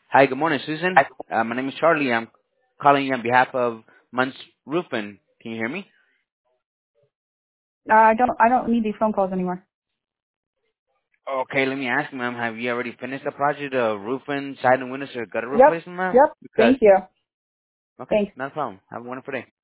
Hi, good morning, Susan. My name is Charlie. I'm calling you on behalf of Munch Roofing. Can you hear me? I don't need these phone calls anymore. Okay, let me ask you, ma'am. Have you already finished the project of roofing, side and windows, or gutter Yep. replacement, ma'am? Yep. Because Thank you. okay, Thanks. not a problem. Have a wonderful day.